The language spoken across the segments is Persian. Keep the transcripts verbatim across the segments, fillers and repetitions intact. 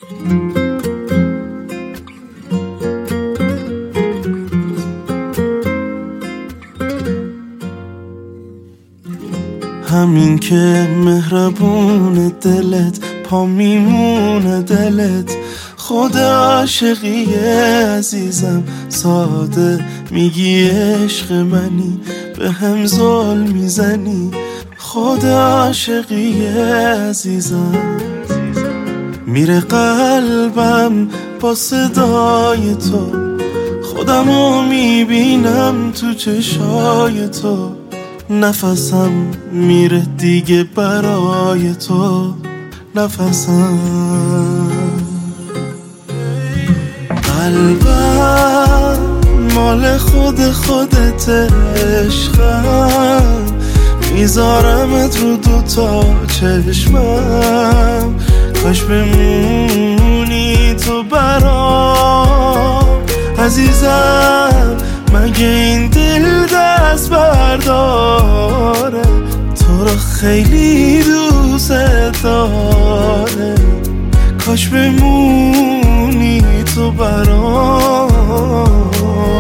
همین که مهربون دلت، پا میمونه دلت، خود عاشقیه عزیزم. ساده میگی عشق منی، به هم ظلم میزنی، خود عاشقیه عزیزم. میره قلبم با صدای تو، خودمو میبینم تو چشای تو، نفسم میره دیگه برای تو، نفسم. قلبم مال خود خودت عشقم، میذارمت رو دوتا چشمم، کاش بمونی تو برام عزیزم. مگه این دل دست برداره، تو رو خیلی دوست داره، کاش بمونی تو برام.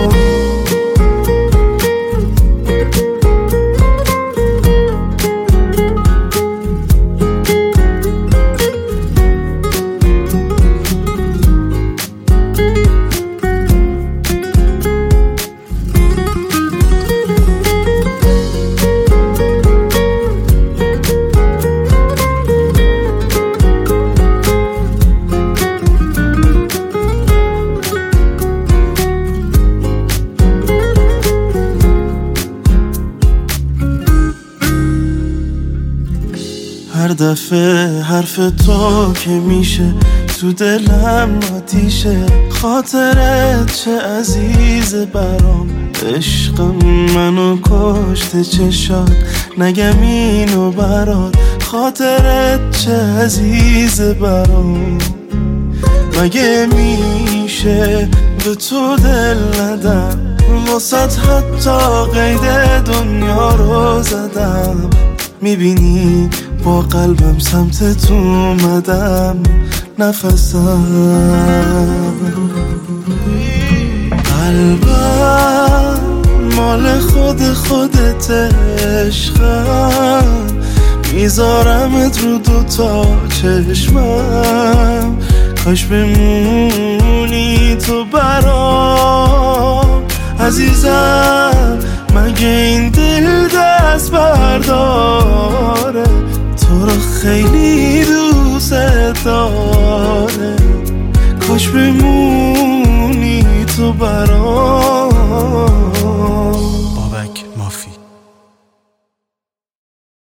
هر دفعه حرف تو که میشه تو دلم آتیشه، خاطرت چه عزیز برام، عشقم منو کشته چشات، نگم اینو برات، خاطرت چه عزیز برام. مگه میشه به تو دل ندم، واسط حتی قید دنیا رو زدم، میبینی با قلبم سمت تو اومدم، نفسم. قلبم مال خود خودت عشقم، میذارمت رو دوتا چشمم، کاش بمونی تو برام عزیزم. مگه این دل دست برداره، تو رو خیلی دوست داره، کاش بمونی تو برام.